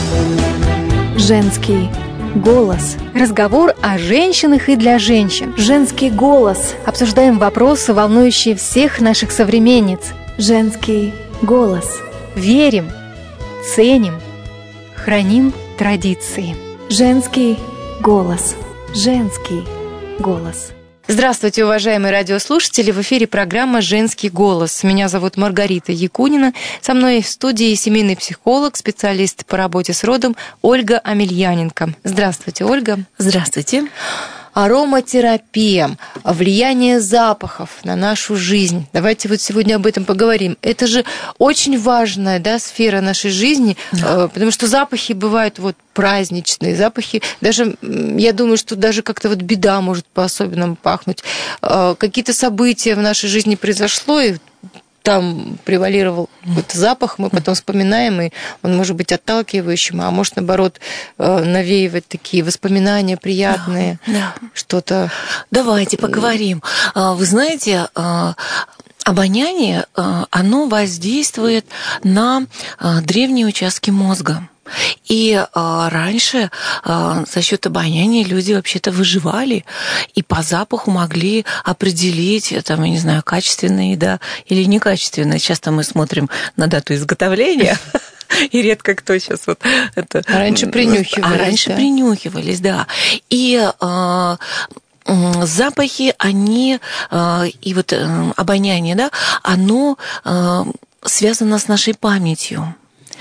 Женский голос. Разговор о женщинах и для женщин. Женский голос. Обсуждаем вопросы, волнующие всех наших современниц. Женский голос. Верим, ценим, храним традиции. Женский голос. Женский голос. Здравствуйте, уважаемые радиослушатели! В эфире программа «Женский голос». Меня зовут Маргарита Якунина. Со мной в студии семейный психолог, специалист по работе с родом Ольга Амельяненко. Здравствуйте, Ольга. Здравствуйте. Ароматерапия, влияние запахов на нашу жизнь. Давайте вот сегодня об этом поговорим. Это же очень важная, сфера нашей жизни, потому что запахи бывают праздничные, запахи. Даже, я думаю, что даже как-то беда может по-особенному пахнуть. Какие-то события в нашей жизни произошло, и там превалировал какой-то запах, мы потом вспоминаем, и он может быть отталкивающим, а может, наоборот, навеивать такие воспоминания приятные, что-то... Давайте поговорим. Вы знаете, обоняние, оно воздействует на древние участки мозга. И раньше за счет обоняния люди вообще-то выживали и по запаху могли определить, качественная еда или некачественная. Часто мы смотрим на дату изготовления, и редко кто сейчас это... Раньше принюхивались. Раньше принюхивались, да. И запахи, они, и обоняние, оно связано с нашей памятью.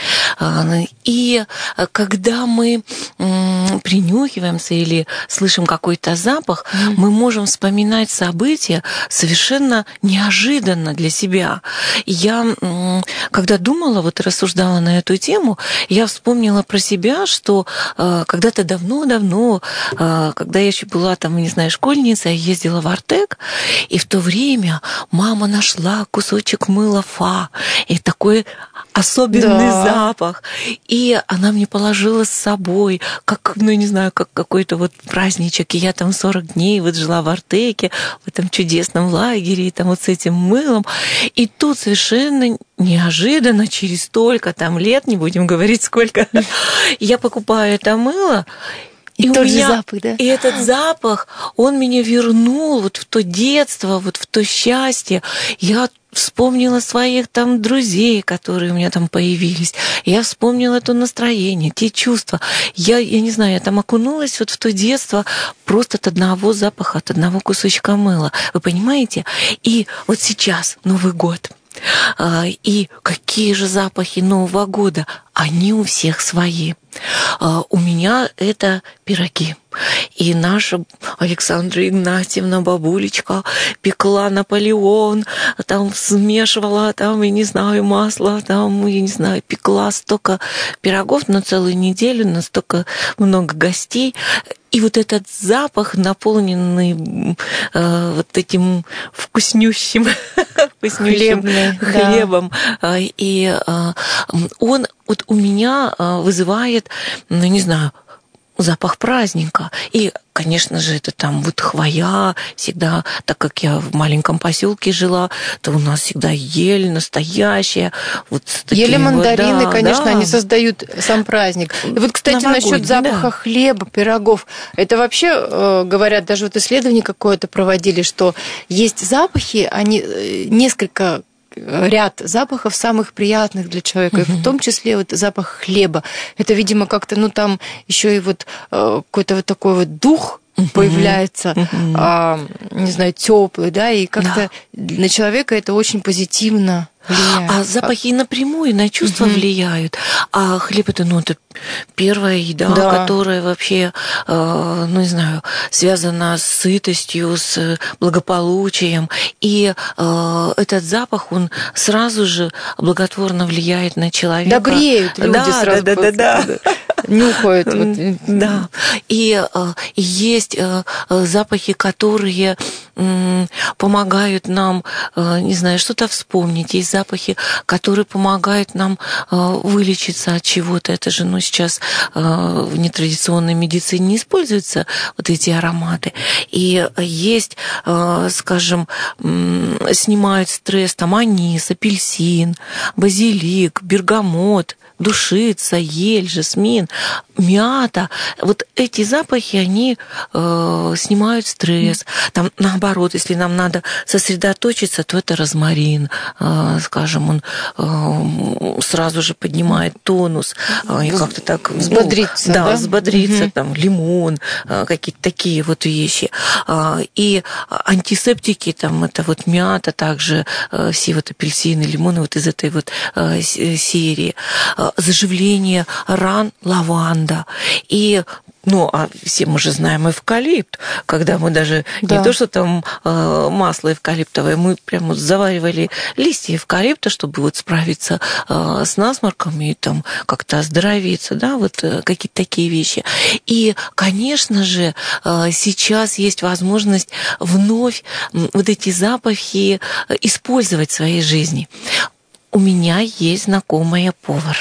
И когда мы принюхиваемся или слышим какой-то запах, мы можем вспоминать события совершенно неожиданно для себя. Я, когда думала, рассуждала на эту тему, я вспомнила про себя, что когда-то давно-давно, когда я еще была школьницей, я ездила в Артек, и в то время мама нашла кусочек мыла Фа, и такой особенный запах. И она мне положила с собой, как какой-то праздничек. И я 40 дней жила в Артеке, в этом чудесном лагере, и с этим мылом. И тут совершенно неожиданно, через столько лет, не будем говорить сколько, я покупаю это мыло. И тот же запах, И этот запах, он меня вернул в то детство, в то счастье. Я вспомнила своих друзей, которые у меня появились. Я вспомнила то настроение, те чувства. Я не знаю, я окунулась в то детство просто от одного запаха, от одного кусочка мыла. Вы понимаете? И сейчас Новый год. И какие же запахи Нового года? Они у всех свои. У меня это пироги. И наша Александра Игнатьевна, бабулечка, пекла Наполеон, смешивала, масло, пекла столько пирогов на целую неделю, на столько много гостей. И этот запах, наполненный этим вкуснющим хлебом, и он у меня вызывает, запах праздника. И, конечно же, это хвоя всегда, так как я в маленьком поселке жила, то у нас всегда ель настоящая. Ели мандарины, конечно, они создают сам праздник. И кстати, насчет запаха хлеба, пирогов. Это вообще, говорят, даже исследование какое-то проводили, что есть запахи, они ряд запахов самых приятных для человека, и в том числе запах хлеба. Это, видимо, как-то, еще и какой-то такой дух появляется, теплый, и как-то на человека это очень позитивно влияет. А запахи напрямую на чувства влияют. А хлеб это первая еда, которая вообще, связана с сытостью, с благополучием. И этот запах, он сразу же благотворно влияет на человека. Добреют люди сразу. Да. Нюхают. Да. И есть запахи, которые помогают нам, что-то вспомнить. Есть запахи, которые помогают нам вылечиться от чего-то. Это же, сейчас в нетрадиционной медицине не используются эти ароматы. И есть, скажем, снимают стресс, анис, апельсин, базилик, бергамот. душица, ель, жасмин, мята. Вот эти запахи, они снимают стресс. Там, наоборот, если нам надо сосредоточиться, то это розмарин, скажем, он сразу же поднимает тонус и как-то так... Взбодриться, да? Да, взбодриться, там, лимон, какие-то такие вот вещи. И антисептики, там, это вот мята, также все вот апельсины, лимоны вот из этой вот серии. Заживление ран, лаванда. И а все мы же знаем эвкалипт, когда мы даже не то, что там масло эвкалиптовое, мы прямо заваривали листья эвкалипта, чтобы вот справиться с насморком и там как-то оздоровиться, да, вот какие-то такие вещи. И, конечно же, сейчас есть возможность вновь вот эти запахи использовать в своей жизни. У меня есть знакомая повар.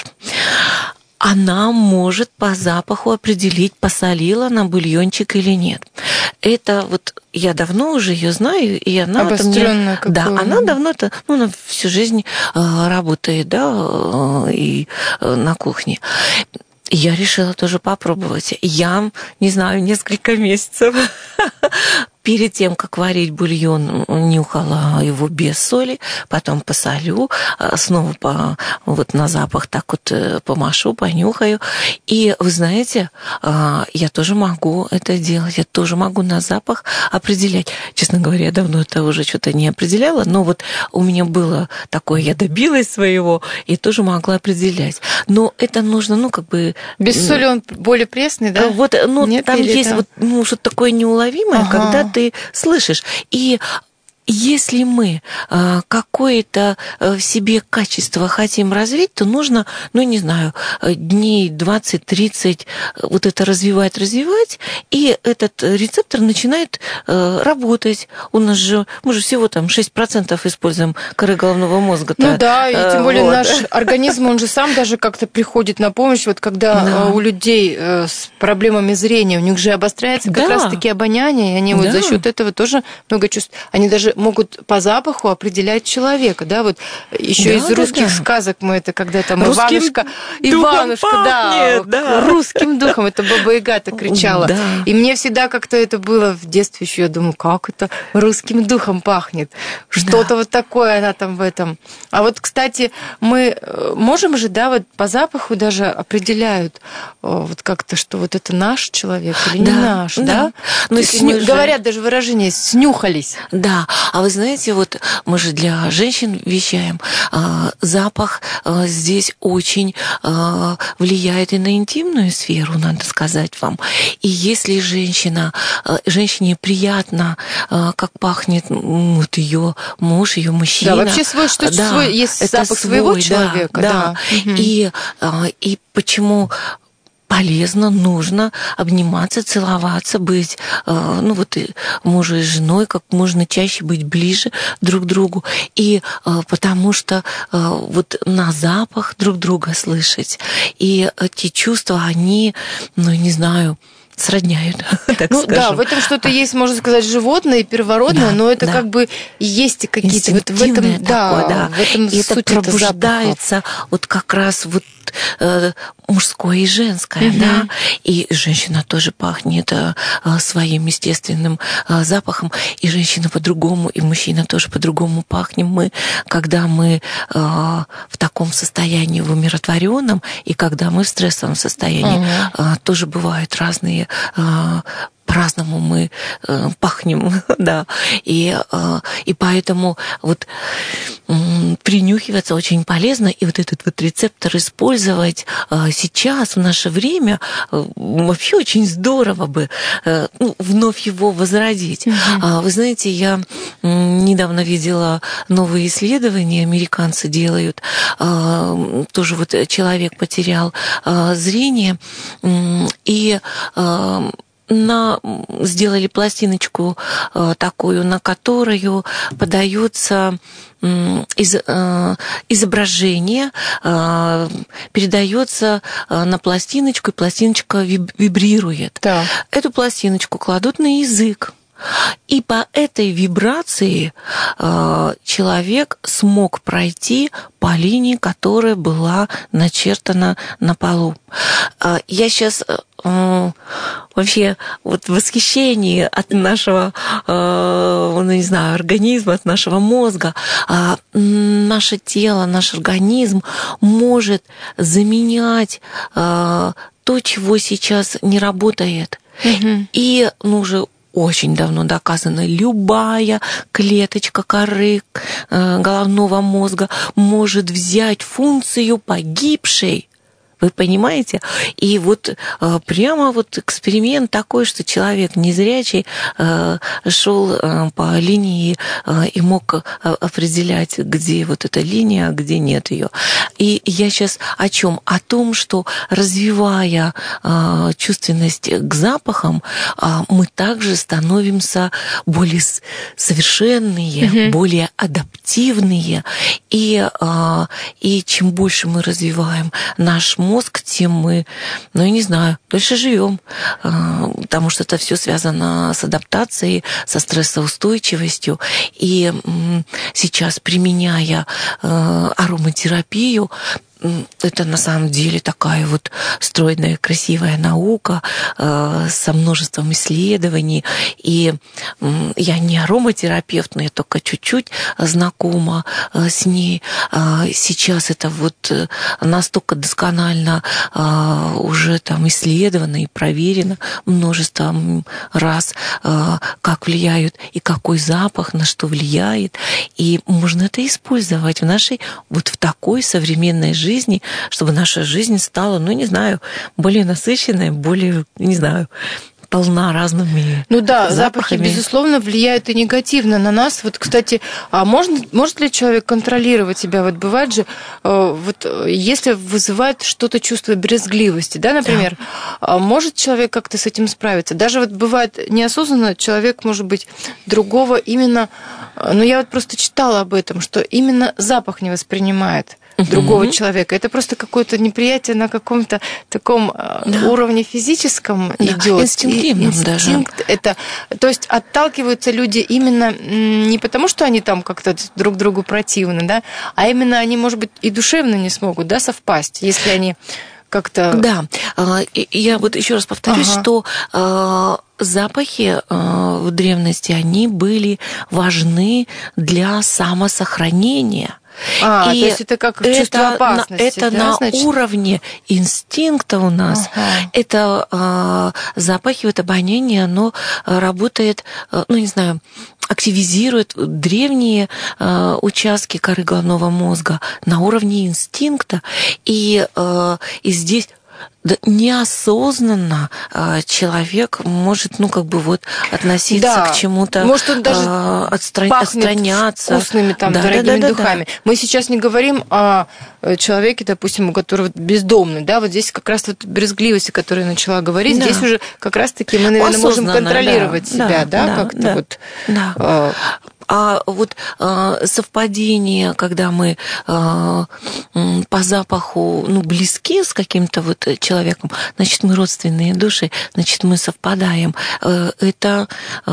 Она может по запаху определить, посолила она бульончик или нет. Это вот я давно уже ее знаю, и она обострённая да, она давно это, она всю жизнь работает, да, и на кухне. Я решила тоже попробовать. Я, не знаю, несколько месяцев перед тем, как варить бульон, нюхала его без соли, потом посолю, снова вот на запах так вот помашу, понюхаю. И вы знаете, я тоже могу это делать, я тоже могу на запах определять. Честно говоря, я давно это уже что-то не определяла, но вот у меня было такое, я добилась своего и тоже могла определять. Но это нужно, как бы... Без соли он более пресный, да? Вот, Нет, там есть вот, что-то такое неуловимое, когда ты слышишь. И если мы какое-то в себе качество хотим развить, то нужно, не знаю, дней 20-30 вот это развивать, и этот рецептор начинает работать. У нас же, мы же всего там 6% используем коры головного мозга. Ну да, и тем более наш организм, он же сам даже как-то приходит на помощь. Вот когда у людей с проблемами зрения, у них же обостряется как раз-таки обоняние, и они вот за счет этого тоже много чувств. Они даже могут по запаху определять человека, да, вот еще из русских сказок мы это, когда там Иванушка, русским духом, это Баба Яга так кричала. Да. И мне всегда как-то это было в детстве еще, я думаю, как это русским духом пахнет, что-то вот такое она там в этом. А вот, кстати, мы можем же, да, вот по запаху даже определяют вот как-то, что вот это наш человек или не наш, да? Но говорят даже выражение «снюхались». Да, а вы знаете, вот мы же для женщин вещаем, запах здесь очень влияет и на интимную сферу, надо сказать вам. И если женщине приятно, как пахнет вот ее муж, ее мужчина. Да, вообще есть запах своего человека. Да. И почему полезно, нужно обниматься, целоваться, быть, мужу и женой, как можно чаще быть ближе друг к другу. И потому что вот на запах друг друга слышать. И эти чувства, они, не знаю, сродняют, так скажем. Да, в этом что-то есть, можно сказать, животное и первородное, но это как бы есть какие-то вот в этом, в этом и суть это пробуждается вот как раз вот мужское и женское, да, и женщина тоже пахнет своим естественным запахом, и женщина по-другому, и мужчина тоже по-другому пахнем мы, когда мы в таком состоянии в умиротворенном, и когда мы в стрессовом состоянии, тоже бывают разные по-разному мы пахнем, да, и поэтому вот принюхиваться очень полезно, и вот этот вот рецептор использовать сейчас, в наше время, вообще очень здорово бы вновь его возродить. Вы знаете, я недавно видела новые исследования, американцы делают, тоже вот человек потерял зрение, и сделали пластиночку такую, на которую подается изображение, передается на пластиночку, и пластиночка вибрирует. Да. Эту пластиночку кладут на язык. И по этой вибрации человек смог пройти по линии, которая была начертана на полу. Я сейчас вообще вот в восхищении от нашего, не знаю, организма, от нашего мозга. Наше тело, наш организм может заменять то, чего сейчас не работает. И уже очень давно доказано, любая клеточка коры головного мозга может взять функцию погибшей. Вы понимаете? И вот прямо вот эксперимент такой, что человек незрячий шел по линии и мог определять, где вот эта линия, а где нет ее. И я сейчас о чем? О том, что развивая чувственность к запахам, мы также становимся более совершенные, более адаптивные. И чем больше мы развиваем наш мозг, тем мы, я не знаю, дольше живем, потому что это все связано с адаптацией, со стрессоустойчивостью. И сейчас, применяя ароматерапию, это на самом деле такая вот стройная, красивая наука со множеством исследований. И я не ароматерапевт, но я только чуть-чуть знакома с ней. Сейчас это вот настолько досконально уже там исследовано и проверено множеством раз, как влияют и какой запах на что влияет. И можно это использовать в нашей вот в такой современной жизни, чтобы наша жизнь стала, более насыщенной, более, полна разными запахи, безусловно, влияют и негативно на нас. Вот, кстати, может ли человек контролировать себя? Вот бывает же, если вызывает что-то чувство брезгливости, да, например, может человек как-то с этим справиться? Даже вот бывает неосознанно человек, может быть, другого именно... я вот просто читала об этом, что именно запах не воспринимает другого человека. Это просто какое-то неприятие на каком-то таком уровне физическом идет. Инстинктивном даже. Это, то есть отталкиваются люди именно не потому, что они там как-то друг другу противны, да, а именно они, может быть, и душевно не смогут, да, совпасть, если они как-то... Да, я вот еще раз повторюсь, что запахи в древности, они были важны для самосохранения. То есть это как чувство опасности. Это на уровне инстинкта у нас. Это запахи, вот обоняние, оно работает, активизирует древние участки коры головного мозга на уровне инстинкта. И здесь неосознанно человек может, относиться к чему-то, может, он даже отстраняться вкусными дорогими духами. Мы сейчас не говорим о человеке, допустим, у которого бездомный, да, вот здесь как раз вот брезгливость, о которой я начала говорить, здесь уже как раз-таки мы, наверное, можем контролировать себя, как-то вот. Да. А вот совпадение, когда мы по запаху близки с каким-то вот человеком, значит, мы родственные души, значит, мы совпадаем. Это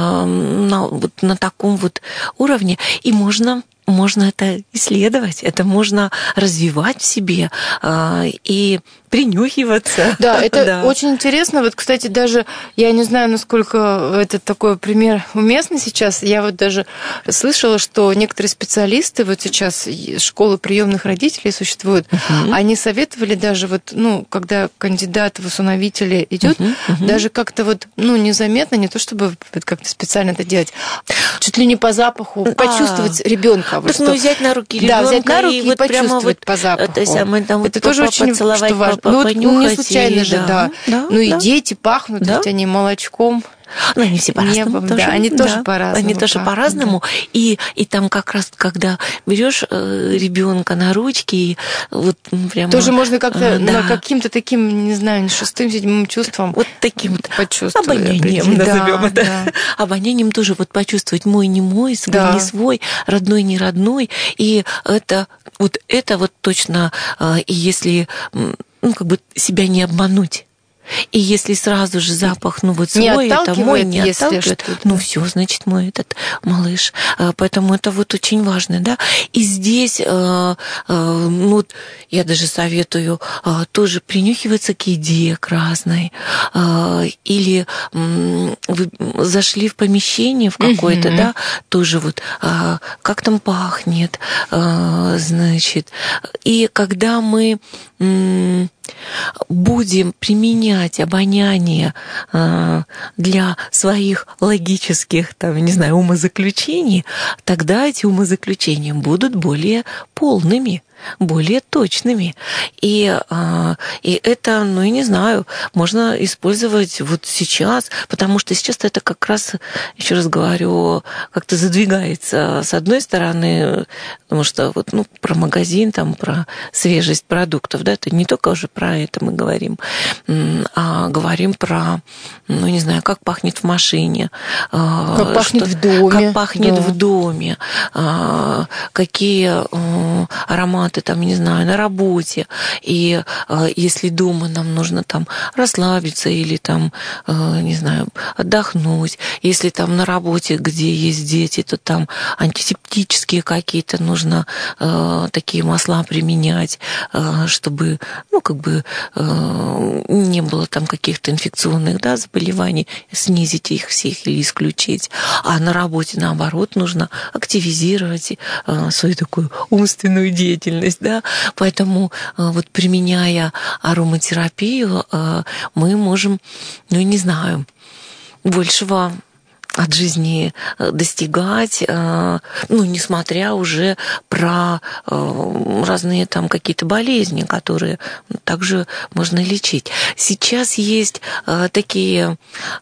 на таком вот уровне. И можно это исследовать, это можно развивать в себе и принюхиваться. Да, это очень интересно. Вот, кстати, даже я не знаю, насколько это такой пример уместный сейчас. Я вот даже слышала, что некоторые специалисты, вот сейчас школы приемных родителей существуют, они советовали даже когда кандидат в усыновители идет, даже как-то незаметно, не то чтобы как-то специально это делать, чуть ли не по запаху почувствовать ребенка. Взять на руки ребенка, взять на руки и почувствовать по запаху. Это тоже очень важно. Не случайно же, и дети пахнут, ведь они молочком. Они все по-разному тоже. Да, они тоже по-разному. Они тоже по-разному. Да. И там как раз, когда берешь ребенка на ручки, и вот прямо... Тоже можно как-то каким-то таким, не знаю, шестым, седьмым чувством вот таким почувствовать. Обонянием назовем это. Да. Обонянием тоже вот почувствовать мой, не мой, свой, не свой, родной, не родной. И это точно, и если себя не обмануть. И если сразу же запах, ну вот Не свой, это мой, отталкивает, не если отталкивает, что-то. ну все, значит, мой этот малыш. Поэтому это вот очень важно, да. И здесь, ну, я даже советую тоже принюхиваться к еде к разной. Или вы зашли в помещение в какое-то, да, тоже вот как там пахнет, значит. И когда мы будем применять обоняние для своих логических, там, не знаю, умозаключений, тогда эти умозаключения будут более полными, более точными. И это, ну, я не знаю, можно использовать вот сейчас, потому что сейчас это как раз, еще раз говорю, как-то задвигается с одной стороны, потому что вот, ну, про магазин, там, про свежесть продуктов, да, это не только уже про это мы говорим, а говорим про, ну, не знаю, как пахнет в машине. Как пахнет в доме. Как пахнет в доме. Какие ароматы там, не знаю, на работе. И если дома нам нужно там расслабиться или там, не знаю, отдохнуть. Если там на работе, где есть дети, то там антисептические какие-то нужно такие масла применять, чтобы, ну, как бы не было там каких-то инфекционных, да, заболеваний, снизить их всех или исключить. А на работе, наоборот, нужно активизировать свою такую умственную деятельность, да. Поэтому вот применяя ароматерапию, мы можем, ну, не знаю, большего от жизни достигать, ну, несмотря уже про разные там какие-то болезни, которые также можно лечить. Сейчас есть такие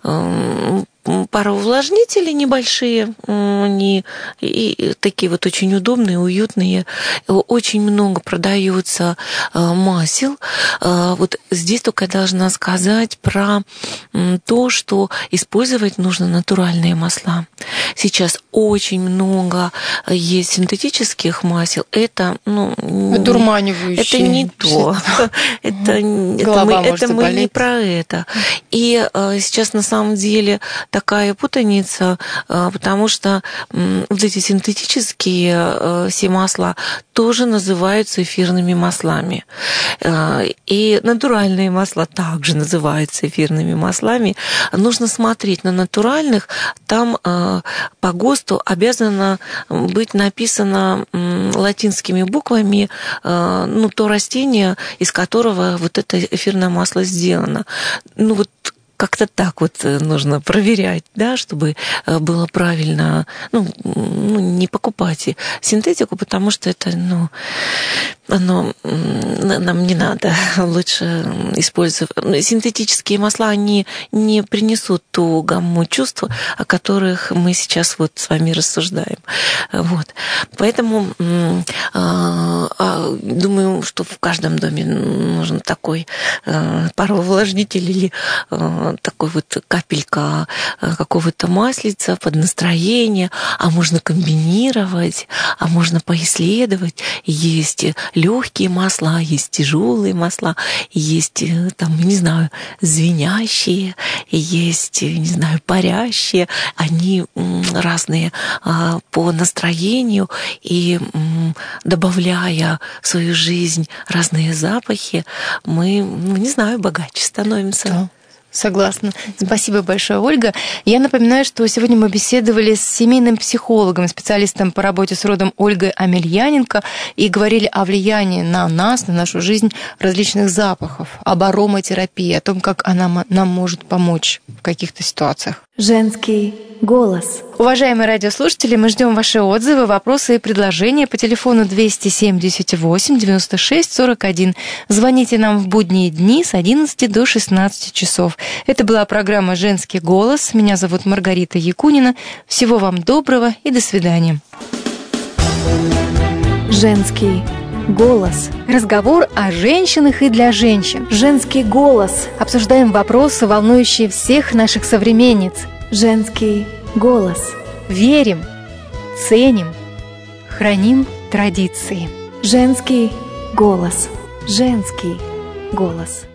пароувлажнители небольшие, они и такие вот очень удобные, уютные. Очень много продается масел. Вот здесь только я должна сказать про то, что использовать нужно натуральные масла. Сейчас очень много есть синтетических масел. Это, ну, одурманивающие. Это не то. Это мы не про это. И сейчас на самом деле такая путаница, потому что вот эти синтетические все масла тоже называются эфирными маслами. И натуральные масла также называются эфирными маслами. Нужно смотреть на натуральных. Там по ГОСТу обязано быть написано латинскими буквами, ну, то растение, из которого вот это эфирное масло сделано. Ну, вот как-то так вот нужно проверять, да, чтобы было правильно, ну, не покупать синтетику, потому что это, ну, оно нам не надо. Лучше использовать. Синтетические масла, они не принесут ту гамму чувств, о которых мы сейчас вот с вами рассуждаем. Вот. Поэтому думаю, что в каждом доме нужен такой пароувлажнитель или такой вот капелька какого-то маслица под настроение, а можно комбинировать, а можно поисследовать. Есть легкие масла, есть тяжелые масла, есть там, не знаю, звенящие, есть, не знаю, парящие. Они разные по настроению, и добавляя в свою жизнь разные запахи, мы, ну, не знаю, богаче становимся. Да. Согласна. Спасибо большое, Ольга. Я напоминаю, что сегодня мы беседовали с семейным психологом, специалистом по работе с родом Ольгой Амельяненко и говорили о влиянии на нас, на нашу жизнь различных запахов, об ароматерапии, о том, как она нам может помочь в каких-то ситуациях. Женский голос. Уважаемые радиослушатели, мы ждем ваши отзывы, вопросы и предложения по телефону 278 96 41. Звоните нам в будние дни с 11 до 16 часов. Это была программа «Женский голос». Меня зовут Маргарита Якунина. Всего вам доброго и до свидания. Женский голос. Разговор о женщинах и для женщин. Женский голос. Обсуждаем вопросы, волнующие всех наших современниц. Женский голос. Верим, ценим, храним традиции. Женский голос. Женский голос.